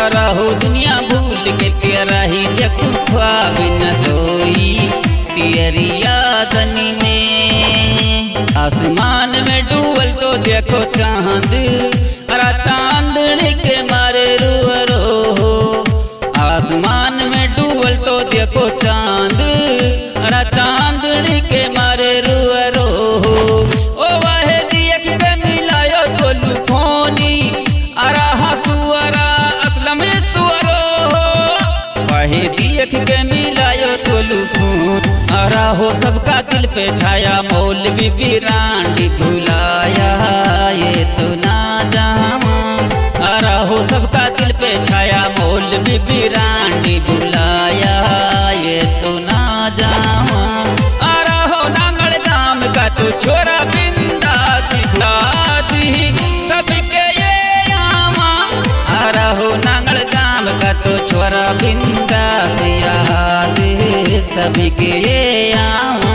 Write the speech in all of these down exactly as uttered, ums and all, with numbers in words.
रहो दुनिया भूल के तेरा ही देखूं ख्वाब न सोई तेरी यादनी में। आसमान में डूबल तो देखो चांद अरा चांदनी के मारे रो रो। आसमान में डूबल तो देखो चांद अरा चांदनी के मारे रो रो। ओ वाहे देख के मिलायो तो लुफोनी अरा हसुअरा असलम सुअरो। वाहे देख के मिलायो तो लुफोन अरा हो सबका दिल पे छाया मौलवी बिरांडी भुलाया ये तो ना जामा। अरा हो सबका दिल पे छाया मौलवी बिरांडी भुलाया ये तो ना जामा। अरा हो नांगल गाम का तो छोरा बिंदा दिखलाती सबके ये आमा। अरा हो नांगल गाम का तो छोरा बिंदा सियाद सबके ये आमा।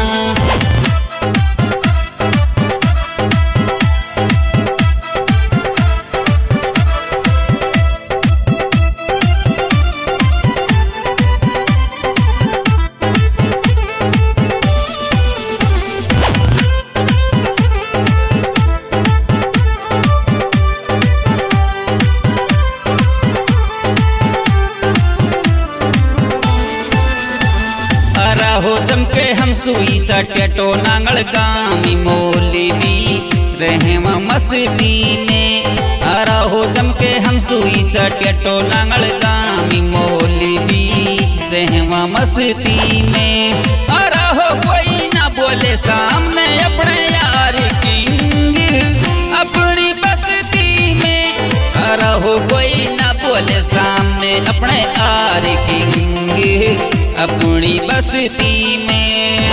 हो चमके हम सुई सटेटो नांगल गामी मोली भी रहे मस्ती में। अरा हो चमके हम सुई सटेटो नांगल गामी मोली भी रहे मस्ती में। अरा हो कोई ना बोले सामने अपने यार किंग अपनी बस्ती में। अरा हो कोई ना बोले सामने अपने यार किंग अपनी बस्ती में।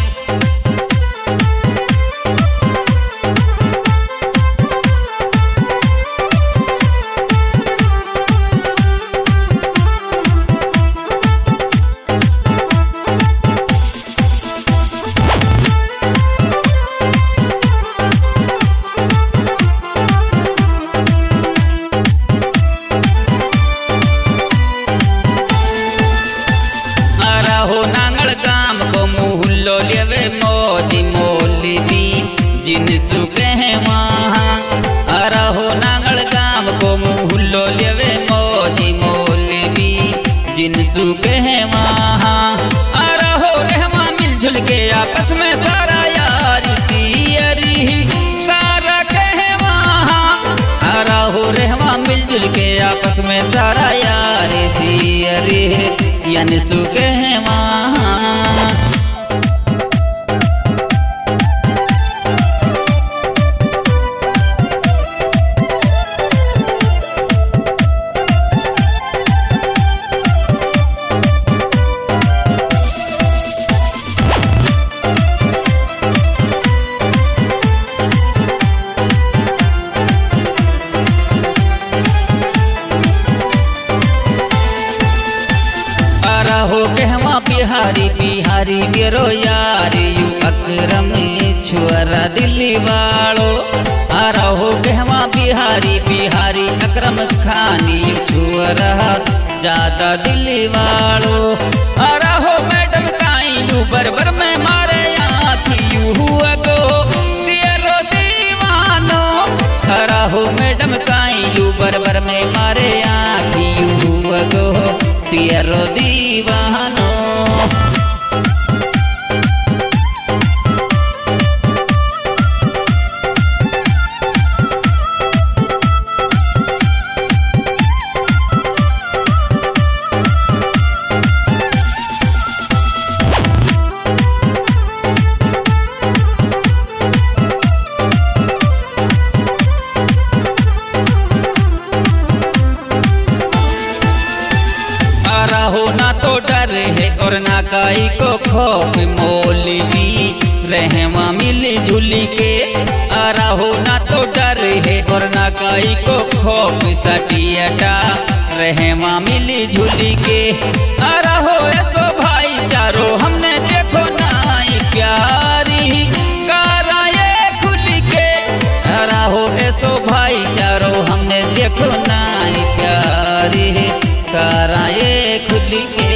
हो नांगल गाम को मुहल्लो लेवे मोजी मोली भी जिनसु कहे वहाँ। अरा हो नांगल गाम को मुहल्लो लेवे मोजी मोली भी जिनसु कहे वहाँ। अरा हो रहमा मिलजुल के आपस में सारा यार सियरी सारा कहे वहाँ। अरा हो रहमा मिलजुल के आपस में सारा यार सियरी यानी सुके हैं वहाँ। हो कहवा बिहारी बिहारी मेरो यार यू अकरम छुअरा दिल्ली वालो। आरा हो कहवा बिहारी बिहारी अकरम खान यू छुअरा ज्यादा दिल्ली वालो। आरा हो मैडम काई यू बरबर में मारे आखी यू हुआ गो तेरो दीवानो। आरा हो मैडम काई यू बरबर में मारे आखी यू हुआ गो तेरो दीवानो। हो ना तो डर है और ना काई को खौफ मौलवी रहमा मिली झुली के। आरा हो ना तो डर है और ना काई को खौफ सटियटा रहमा मिली झुली के। आरा हो ऐसो भाईचारो हमने देखो नाई प्यारी कारा ये खुल के। आरा हो ऐसो भाईचारो हमने देखो नाई प्यारी कराए खुल के।